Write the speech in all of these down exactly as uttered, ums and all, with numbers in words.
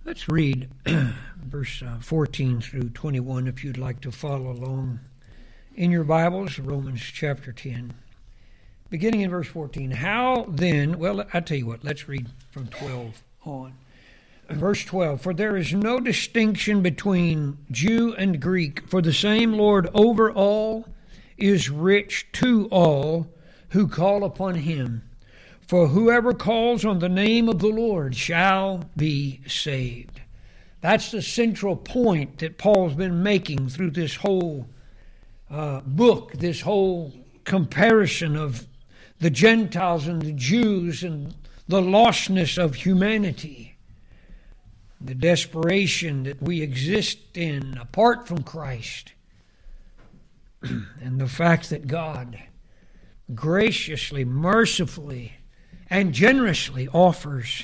Let's read verse uh, fourteen through twenty-one if you'd like to follow along in your Bibles, Romans chapter ten. Beginning in verse fourteen, how then, well, I tell you what, let's read from twelve on. Verse twelve, for there is no distinction between Jew and Greek, for the same Lord over all is rich to all who call upon him. For whoever calls on the name of the Lord shall be saved. That's the central point that Paul's been making through this whole uh, book, this whole comparison of the Gentiles and the Jews and the lostness of humanity, the desperation that we exist in apart from Christ, and the fact that God graciously, mercifully, and generously offers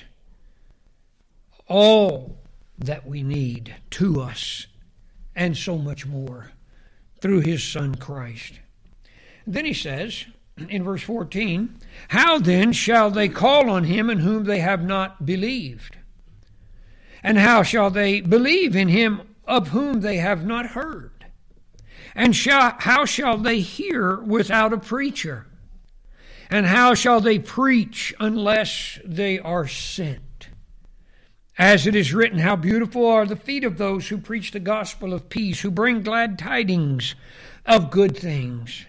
all that we need to us and so much more through his Son Christ. Then he says in verse fourteen, how then shall they call on him in whom they have not believed? And how shall they believe in him of whom they have not heard? And shall, how shall they hear without a preacher? And how shall they preach unless they are sent? As it is written, how beautiful are the feet of those who preach the gospel of peace, who bring glad tidings of good things.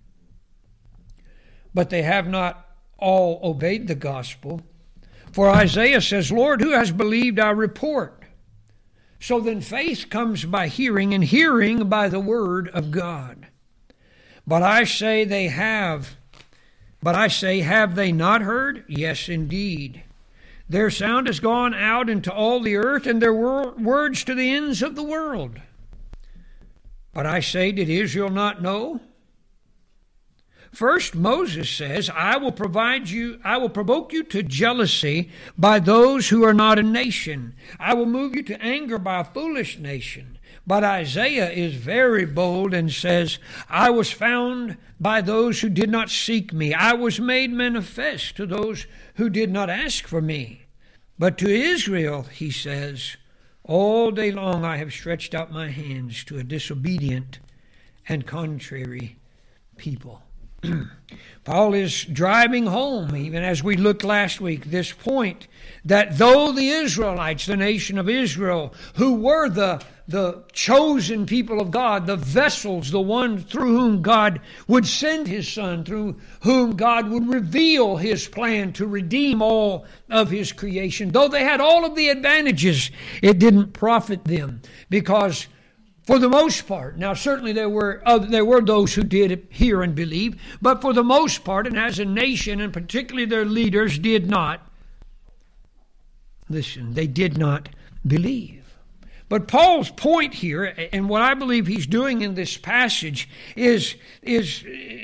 But they have not all obeyed the gospel. For Isaiah says, Lord, who has believed our report? So then faith comes by hearing, and hearing by the word of God. But I say they have But I say, have they not heard? Yes, indeed. Their sound has gone out into all the earth, and their wor- words to the ends of the world. But I say, did Israel not know? First, Moses says, I will provide you, I will provoke you to jealousy by those who are not a nation. I will move you to anger by a foolish nation. But Isaiah is very bold and says, I was found by those who did not seek me. I was made manifest to those who did not ask for me. But to Israel, he says, all day long I have stretched out my hands to a disobedient and contrary people. Paul is driving home, even as we looked last week, this point that though the Israelites, the nation of Israel, who were the, the chosen people of God, the vessels, the one through whom God would send his Son, through whom God would reveal his plan to redeem all of his creation, though they had all of the advantages, it didn't profit them because for the most part, now certainly there were uh, there were those who did hear and believe, but for the most part, and as a nation, and particularly their leaders, did not listen. They did not believe. But Paul's point here, and what I believe he's doing in this passage, is is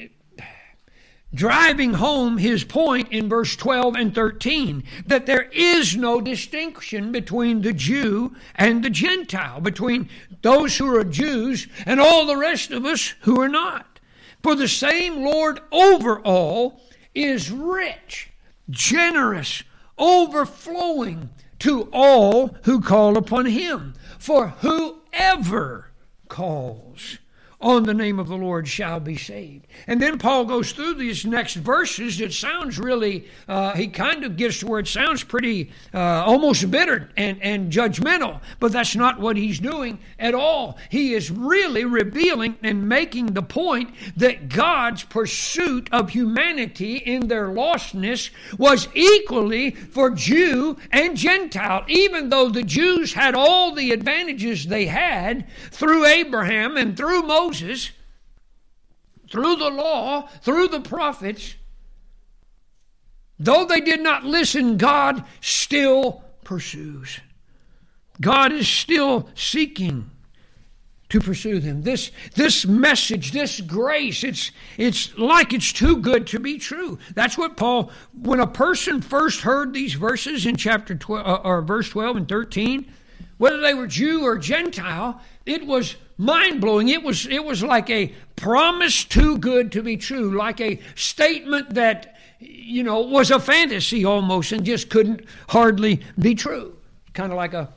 driving home his point in verse twelve and thirteen, that there is no distinction between the Jew and the Gentile, between those who are Jews and all the rest of us who are not. For the same Lord over all is rich, generous, overflowing to all who call upon him. For whoever calls on the name of the Lord shall be saved. And then Paul goes through these next verses. It sounds really, uh, he kind of gets to where it sounds pretty uh, almost bitter and, and judgmental. But that's not what he's doing at all. He is really revealing and making the point that God's pursuit of humanity in their lostness was equally for Jew and Gentile. Even though the Jews had all the advantages they had through Abraham and through Moses, Moses, through the law, through the prophets, though they did not listen, God still pursues. God is still seeking to pursue them. This, this message, this grace, it's, it's like it's too good to be true. That's what Paul, when a person first heard these verses in chapter twelve, or verse twelve and thirteen, whether they were Jew or Gentile, it was mind-blowing. It was, it was like a promise too good to be true, like a statement that, you know, was a fantasy almost and just couldn't hardly be true. Kind of like a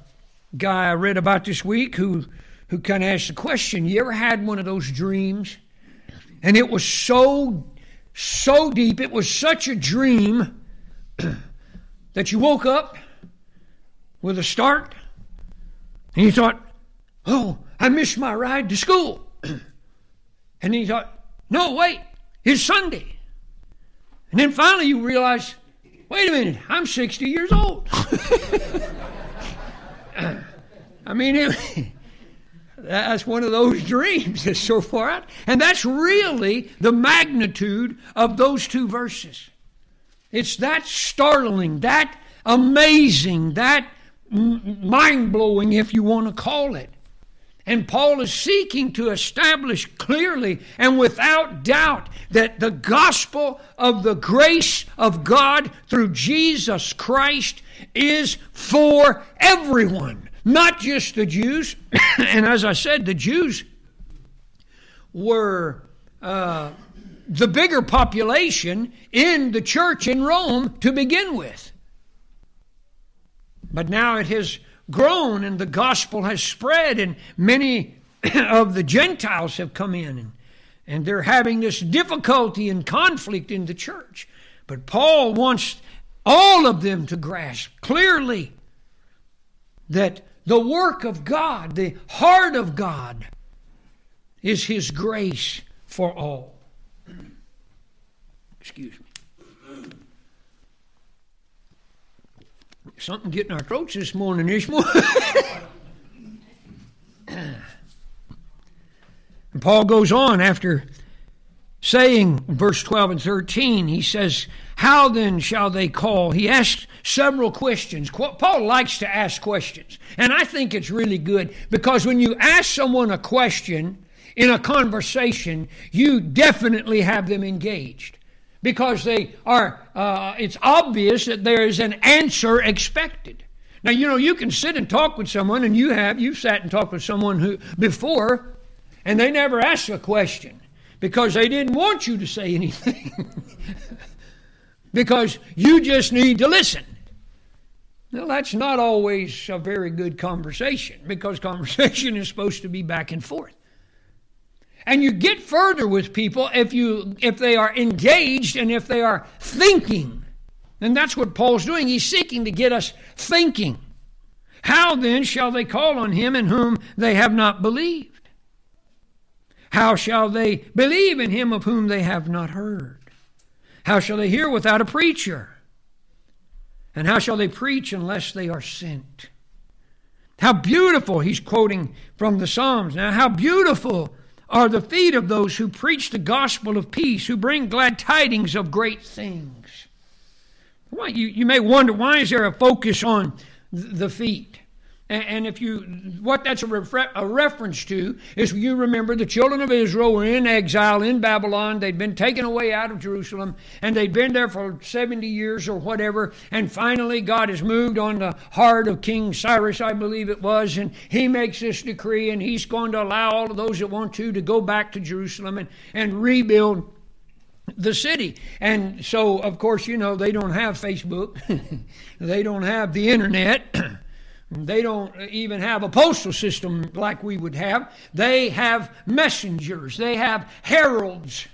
guy I read about this week who, who kind of asked the question, you ever had one of those dreams? And it was so, so deep, it was such a dream that you woke up with a start and you thought, oh, I missed my ride to school. And then you thought, no, wait, it's Sunday. And then finally you realize, wait a minute, I'm sixty years old. I mean, it, that's one of those dreams that's so far out. And that's really the magnitude of those two verses. It's that startling, that amazing, that mind-blowing, if you want to call it. And Paul is seeking to establish clearly and without doubt that the gospel of the grace of God through Jesus Christ is for everyone, not just the Jews. And as I said, the Jews were uh, the bigger population in the church in Rome to begin with. But now it has grown and the gospel has spread, and many of the Gentiles have come in, and, and they're having this difficulty and conflict in the church. But Paul wants all of them to grasp clearly that the work of God, the heart of God, is His grace for all. Excuse me. Something getting our throats this morning, Ishmael. And Paul goes on after saying, verse twelve and thirteen, he says, how then shall they call? He asks several questions. Paul likes to ask questions. And I think it's really good because when you ask someone a question in a conversation, you definitely have them engaged. Because they are, uh, it's obvious that there is an answer expected. Now, you know, you can sit and talk with someone, and you have, you've sat and talked with someone who before, and they never asked a question because they didn't want you to say anything. Because you just need to listen. Well, that's not always a very good conversation because conversation is supposed to be back and forth. And you get further with people if you if they are engaged and if they are thinking. And that's what Paul's doing. He's seeking to get us thinking. How then shall they call on him in whom they have not believed? How shall they believe in him of whom they have not heard? How shall they hear without a preacher? And how shall they preach unless they are sent? How beautiful, he's quoting from the Psalms now, how beautiful are the feet of those who preach the gospel of peace, who bring glad tidings of great things. Well, you, you may wonder, why is there a focus on the feet? And, and if you, what that's a, refer, a reference to is you remember the children of Israel were in exile in Babylon. They'd been taken away out of Jerusalem, and they'd been there for seventy years or whatever. And finally, God has moved on the heart of King Cyrus, I believe it was, and he makes this decree, and he's going to allow all of those that want to to go back to Jerusalem and, and rebuild the city. And so, of course, you know, they don't have Facebook. They don't have the internet. They don't even have a postal system like we would have. They have messengers. They have heralds.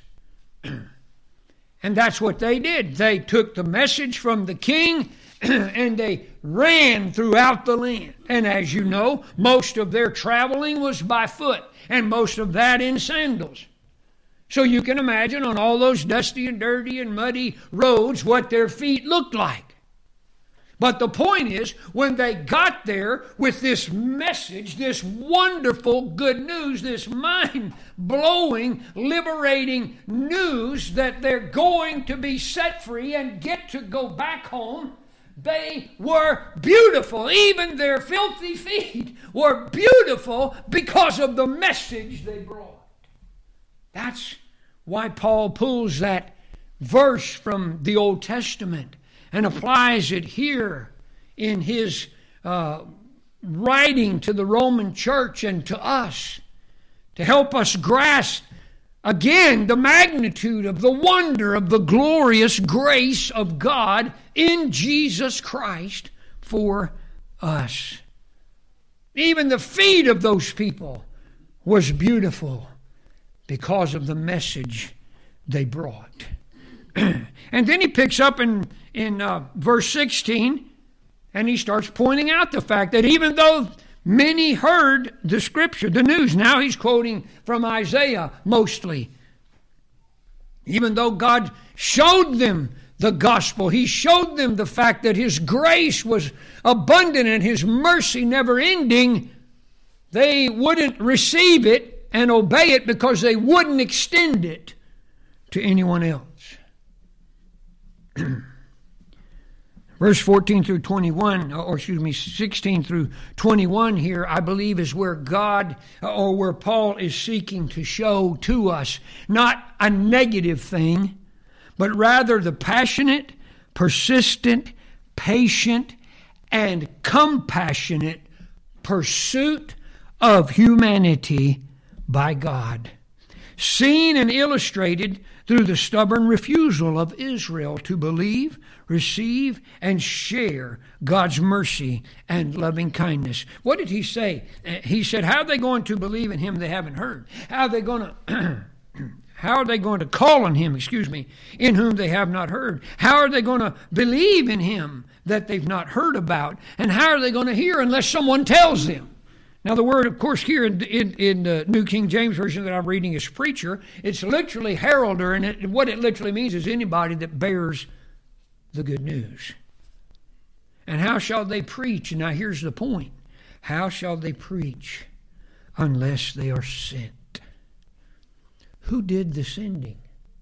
And that's what they did. They took the message from the king and they ran throughout the land. And as you know, most of their traveling was by foot, and most of that in sandals. So you can imagine on all those dusty and dirty and muddy roads what their feet looked like. But the point is, when they got there with this message, this wonderful good news, this mind-blowing, liberating news that they're going to be set free and get to go back home, they were beautiful. Even their filthy feet were beautiful because of the message they brought. That's why Paul pulls that verse from the Old Testament and applies it here in his uh, writing to the Roman church and to us to help us grasp again the magnitude of the wonder of the glorious grace of God in Jesus Christ for us. Even the feet of those people was beautiful because of the message they brought. And then he picks up in, in uh, verse sixteen, and he starts pointing out the fact that even though many heard the scripture, the news, now he's quoting from Isaiah mostly. Even though God showed them the gospel, he showed them the fact that his grace was abundant and his mercy never ending, they wouldn't receive it and obey it because they wouldn't extend it to anyone else. Verse fourteen through twenty-one, or excuse me, sixteen through twenty-one here, I believe is where God, or where Paul is seeking to show to us, not a negative thing, but rather the passionate, persistent, patient, and compassionate pursuit of humanity by God, seen and illustrated through the stubborn refusal of Israel to believe, receive, and share God's mercy and loving kindness. What did he say? He said, how are they going to believe in him they haven't heard? How are they going to... How are they going to call on him, excuse me, in whom they have not heard? How are they going to believe in him that they've not heard about? And how are they going to hear unless someone tells them? Now, the word, of course, here in, in, in the New King James Version that I'm reading is preacher. It's literally heralder, and it, what it literally means is anybody that bears the good news. And how shall they preach? Now, here's the point. How shall they preach unless they are sent? Who did the sending?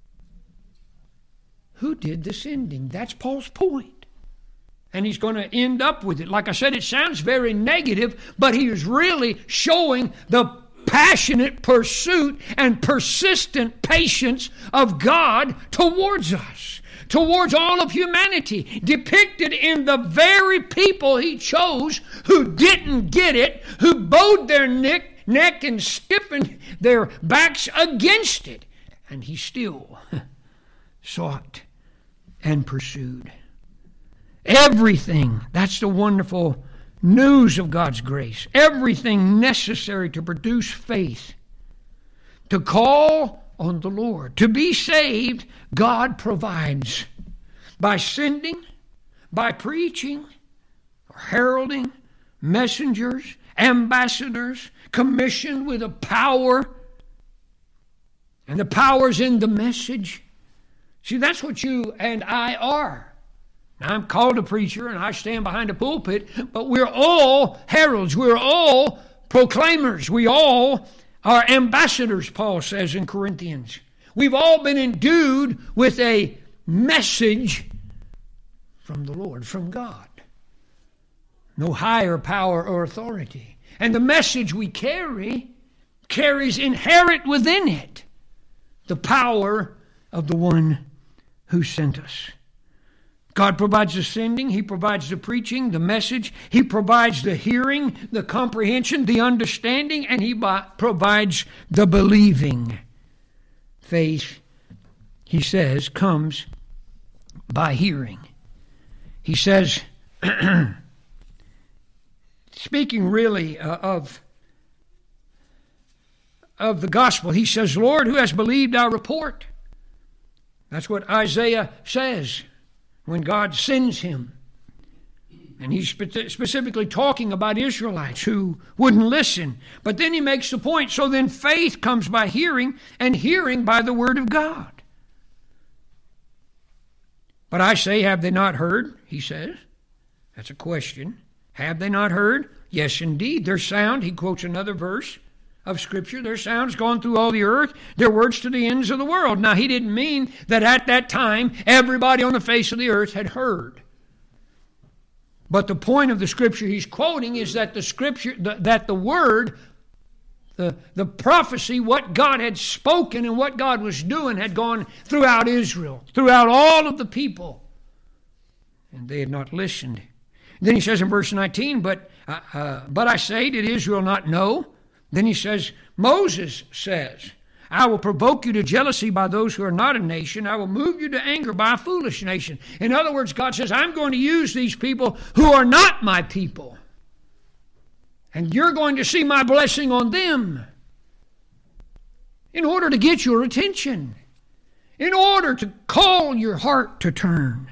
Who did the sending? That's Paul's point. And he's going to end up with it. Like I said, it sounds very negative, but he is really showing the passionate pursuit and persistent patience of God towards us, towards all of humanity, depicted in the very people he chose who didn't get it, who bowed their neck neck and stiffened their backs against it. And he still sought and pursued. Everything, that's the wonderful news of God's grace. Everything necessary to produce faith, to call on the Lord, to be saved, God provides by sending, by preaching, or heralding, messengers, ambassadors, commissioned with a power, and the power's in the message. See, that's what you and I are. Now, I'm called a preacher, and I stand behind a pulpit, but we're all heralds. We're all proclaimers. We all are ambassadors, Paul says in Corinthians. We've all been endued with a message from the Lord, from God. No higher power or authority. And the message we carry carries inherent within it the power of the one who sent us. God provides the sending, he provides the preaching, the message, he provides the hearing, the comprehension, the understanding, and he provides the believing. Faith, he says, comes by hearing. He says, speaking really uh, of, of the gospel, he says, Lord, who has believed our report? That's what Isaiah says when God sends him. And he's spe- specifically talking about Israelites who wouldn't listen. But then he makes the point, so then faith comes by hearing, and hearing by the word of God. But I say, have they not heard? He says. That's a question. Have they not heard? Yes, indeed. Their sound, he quotes another verse of Scripture, their sound's gone through all the earth, their words to the ends of the world. Now, he didn't mean that at that time everybody on the face of the earth had heard. But the point of the Scripture he's quoting is that the Scripture, that the Word, the, the prophecy, what God had spoken and what God was doing had gone throughout Israel, throughout all of the people. And they had not listened. Then he says in verse nineteen, but, uh, uh, but I say, did Israel not know? Then he says, Moses says, I will provoke you to jealousy by those who are not a nation. I will move you to anger by a foolish nation. In other words, God says, I'm going to use these people who are not my people. And you're going to see my blessing on them in order to get your attention, in order to call your heart to turn.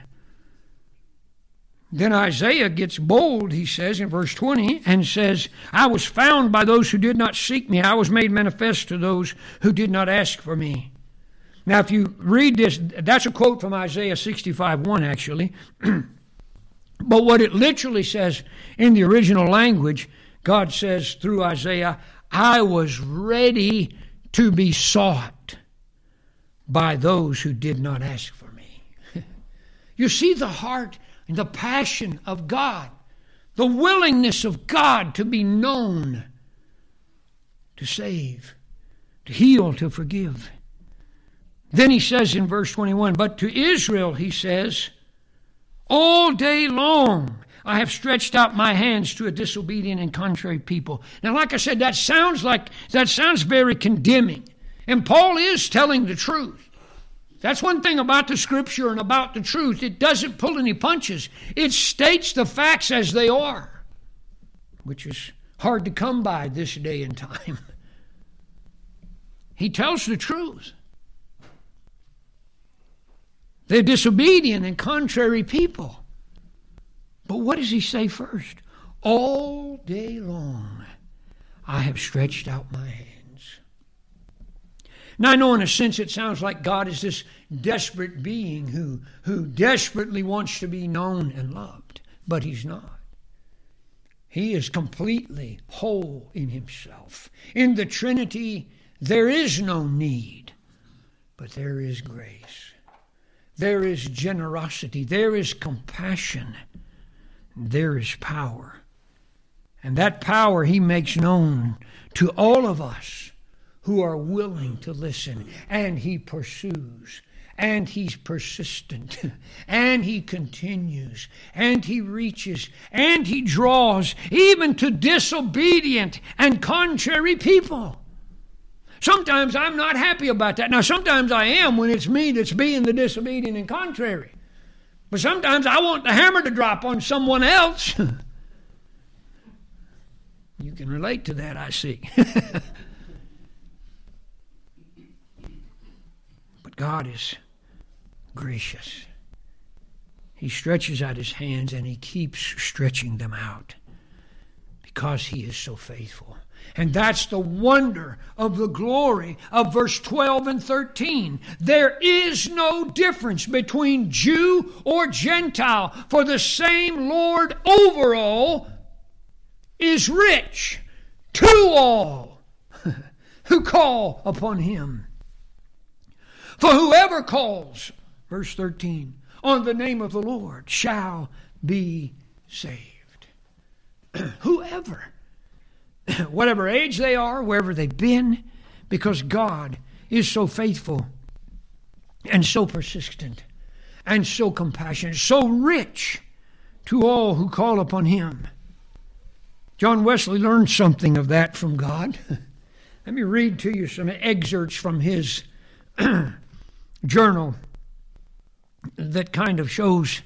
Then Isaiah gets bold, he says in verse twenty, and says, I was found by those who did not seek me. I was made manifest to those who did not ask for me. Now, if you read this, that's a quote from Isaiah sixty-five one, actually. But what it literally says in the original language, God says through Isaiah, I was ready to be sought by those who did not ask for me. You see the heart and the passion of God, the willingness of God to be known, to save, to heal, to forgive. Then he says in verse twenty-one, but to Israel, he says, all day long I have stretched out my hands to a disobedient and contrary people. Now, like I said, that sounds like that sounds very condemning. And Paul is telling the truth. That's one thing about the Scripture and about the truth. It doesn't pull any punches. It states the facts as they are, which is hard to come by this day and time. He tells the truth. They're disobedient and contrary people. But what does he say first? All day long I have stretched out my hands. Now I know in a sense it sounds like God is this desperate being who, who desperately wants to be known and loved. But he's not. He is completely whole in himself. In the Trinity there is no need, but there is grace. There is generosity. There is compassion. There is power. And that power he makes known to all of us who are willing to listen. And he pursues. And he's persistent. And he continues. And he reaches. And he draws even to disobedient and contrary people. Sometimes I'm not happy about that. Now, sometimes I am when it's me that's being the disobedient and contrary. But sometimes I want the hammer to drop on someone else. You can relate to that, I see. But God is gracious. He stretches out his hands and he keeps stretching them out because he is so faithful. And that's the wonder of the glory of verse twelve and thirteen. There is no difference between Jew or Gentile, for the same Lord over all is rich to all who call upon him. For whoever calls, verse thirteen, on the name of the Lord shall be saved. Whoever. Whatever age they are, wherever they've been, because God is so faithful and so persistent and so compassionate, so rich to all who call upon him. John Wesley learned something of that from God. Let me read to you some excerpts from his journal that kind of shows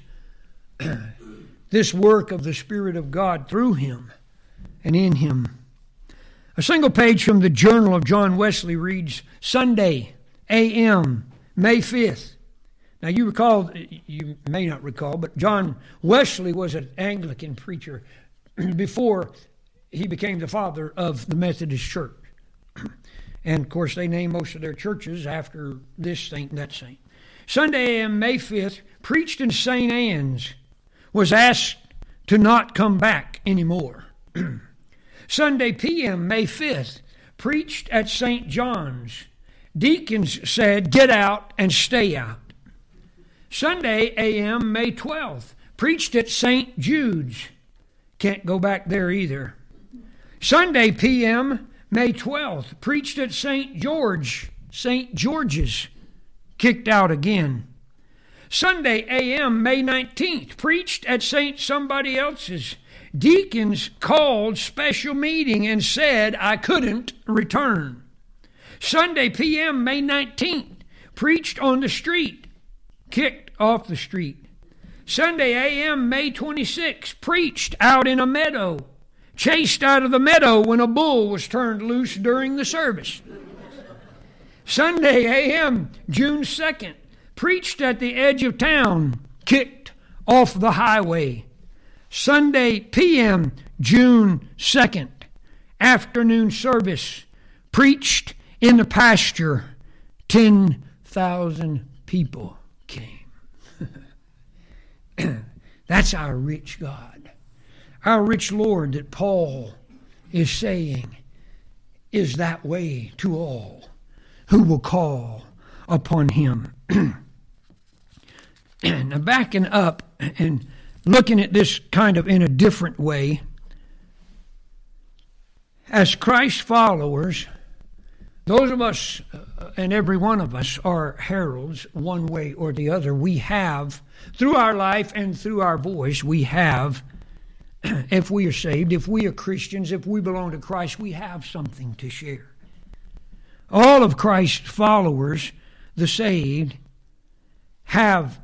this work of the Spirit of God through him and in him. A single page from the journal of John Wesley reads, Sunday, A M, May fifth. Now you recall, you may not recall, but John Wesley was an Anglican preacher before he became the father of the Methodist Church. And of course they name most of their churches after this saint and that saint. Sunday, A M, May fifth, preached in Saint Anne's, was asked to not come back anymore. Sunday, P M, May fifth, preached at Saint John's. Deacons said, get out and stay out. Sunday, A M, May twelfth, preached at Saint Jude's. Can't go back there either. Sunday, P M, May twelfth, preached at Saint George, Saint George's. Kicked out again. Sunday, A M, May nineteenth, preached at Saint somebody else's. Deacons called special meeting and said I couldn't return. Sunday, P M, May nineteenth, preached on the street, kicked off the street. Sunday, A M, May twenty-sixth, preached out in a meadow, chased out of the meadow when a bull was turned loose during the service. Sunday A M, June second, preached at the edge of town, kicked off the highway. Sunday P M, June second, afternoon service, preached in the pasture. ten thousand people came. That's our rich God. Our rich Lord that Paul is saying is that way to all who will call upon him. And backing up and looking at this kind of in a different way, as Christ followers, those of us, uh, and every one of us, are heralds one way or the other. We have, through our life and through our voice, we have, if we are saved, if we are Christians, if we belong to Christ, we have something to share. All of Christ's followers, the saved, have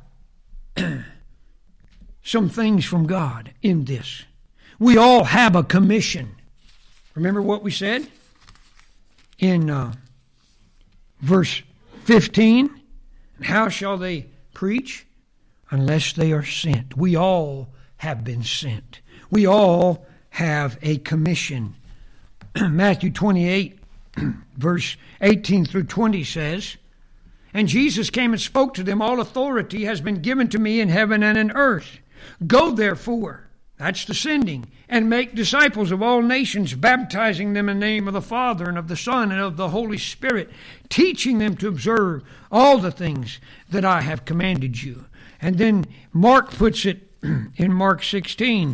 some things from God in this. We all have a commission. Remember what we said in uh, verse fifteen? How shall they preach unless they are sent? We all have been sent. We all have a commission. Matthew twenty-eight, verse eighteen through twenty says, "And Jesus came and spoke to them, all authority has been given to me in heaven and in earth. Go therefore," that's the sending, "and make disciples of all nations, baptizing them in the name of the Father and of the Son and of the Holy Spirit, teaching them to observe all the things that I have commanded you." And then Mark puts it in Mark sixteen.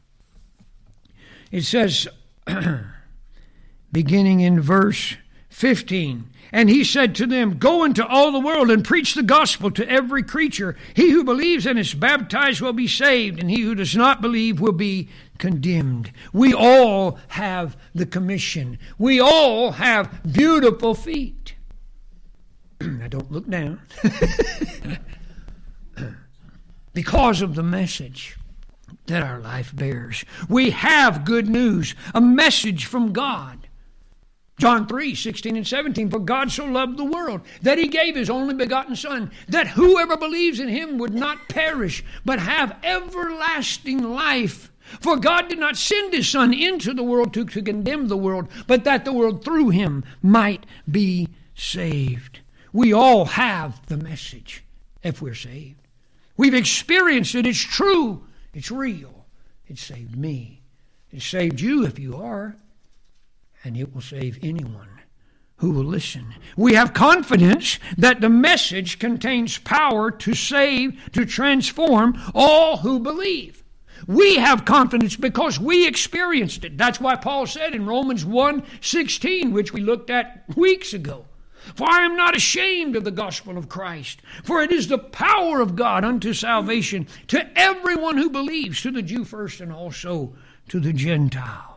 It says, beginning in verse fifteen, "And he said to them, Go into all the world and preach the gospel to every creature. He who believes and is baptized will be saved, and he who does not believe will be condemned." We all have the commission. We all have beautiful feet. Now don't look down. Because of the message that our life bears. We have good news, a message from God. John three, sixteen and seventeen, "For God so loved the world that he gave his only begotten Son, that whoever believes in him would not perish, but have everlasting life. For God did not send his Son into the world to, to condemn the world, but that the world through him might be saved." We all have the message if we're saved. We've experienced it. It's true. It's real. It saved me. It saved you if you are. And it will save anyone who will listen. We have confidence that the message contains power to save, to transform all who believe. We have confidence because we experienced it. That's why Paul said in Romans one sixteen, which we looked at weeks ago, "For I am not ashamed of the gospel of Christ, for it is the power of God unto salvation to everyone who believes, to the Jew first and also to the Gentile."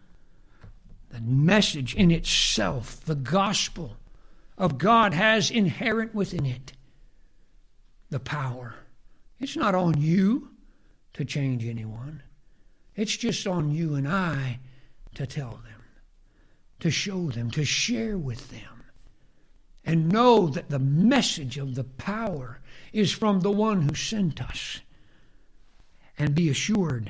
The message in itself, the gospel of God, has inherent within it the power. It's not on you to change anyone. It's just on you and I to tell them, to show them, to share with them, and know that the message of the power is from the one who sent us, and be assured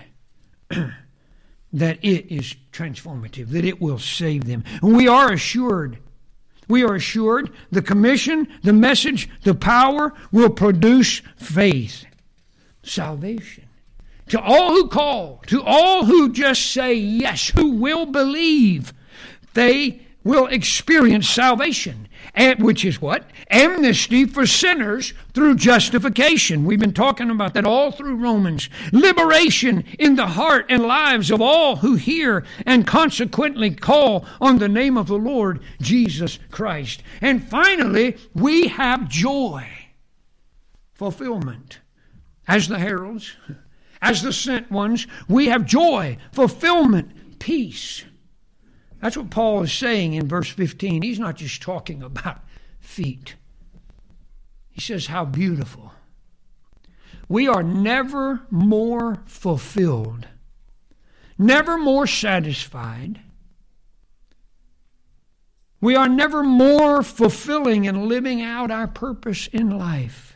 that it is transformative, that it will save them. And we are assured, we are assured the commission, the message, the power will produce faith, salvation. To all who call, to all who just say yes, who will believe, they will experience salvation, and which is what? Amnesty for sinners through justification. We've been talking about that all through Romans. Liberation in the heart and lives of all who hear and consequently call on the name of the Lord Jesus Christ. And finally, we have joy, fulfillment. As the heralds, as the sent ones, we have joy, fulfillment, peace. That's what Paul is saying in verse fifteen. He's not just talking about feet. He says, how beautiful. We are never more fulfilled, never more satisfied. We are never more fulfilling and living out our purpose in life.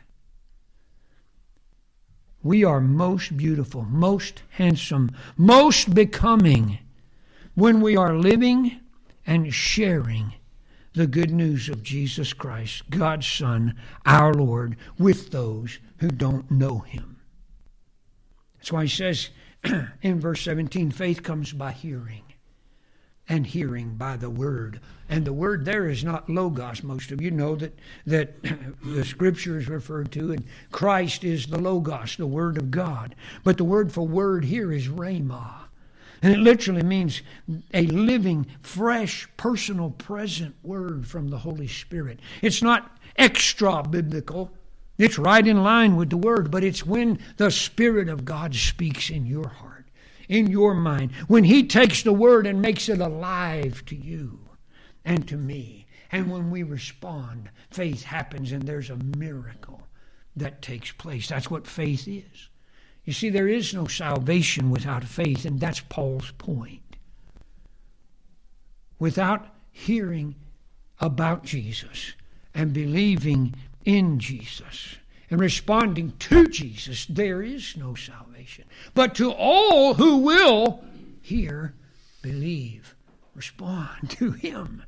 We are most beautiful, most handsome, most becoming when we are living and sharing the good news of Jesus Christ, God's Son, our Lord, with those who don't know Him. That's why he says in verse seventeen, faith comes by hearing, and hearing by the Word. And the word there is not logos. Most of you know that, that the Scripture is referred to, and Christ is the logos, the Word of God. But the word for word here is rhema. And it literally means a living, fresh, personal, present word from the Holy Spirit. It's not extra-biblical. It's right in line with the Word, but it's when the Spirit of God speaks in your heart, in your mind, when He takes the Word and makes it alive to you and to me. And when we respond, faith happens and there's a miracle that takes place. That's what faith is. You see, there is no salvation without faith, and that's Paul's point. Without hearing about Jesus and believing in Jesus and responding to Jesus, there is no salvation. But to all who will hear, believe, respond to Him,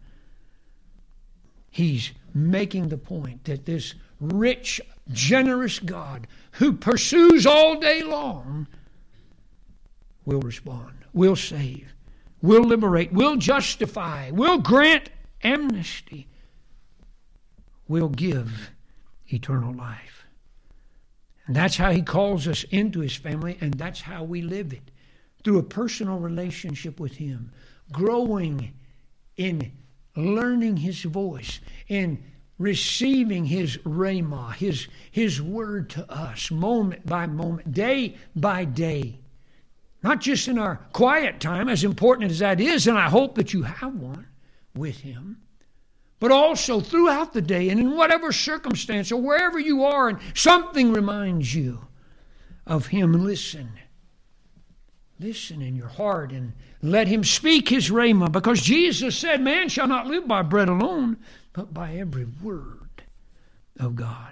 He's making the point that this rich, generous God who pursues all day long will respond, will save, will liberate, will justify, will grant amnesty, will give eternal life. And that's how He calls us into His family, and that's how we live it, through a personal relationship with Him, growing in learning His voice, in receiving His rhema, His, His word to us, moment by moment, day by day. Not just in our quiet time, as important as that is, and I hope that you have one with Him, but also throughout the day and in whatever circumstance or wherever you are and something reminds you of Him. Listen. Listen in your heart and let Him speak His rhema, because Jesus said, man shall not live by bread alone, but by every word of God.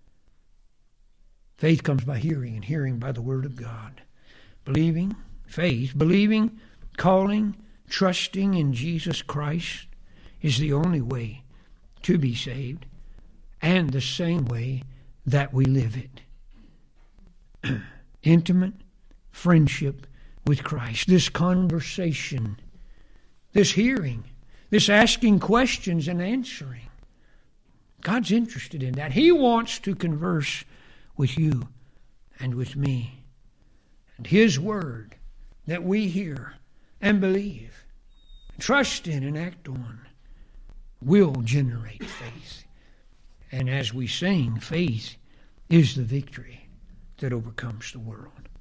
Faith comes by hearing, and hearing by the Word of God. Believing, faith, believing, calling, trusting in Jesus Christ is the only way to be saved, and the same way that we live it. Intimate friendship with Christ, this conversation, this hearing, this asking questions and answering. God's interested in that. He wants to converse with you and with me. And His Word that we hear and believe, trust in and act on, will generate faith. And as we sing, faith is the victory that overcomes the world.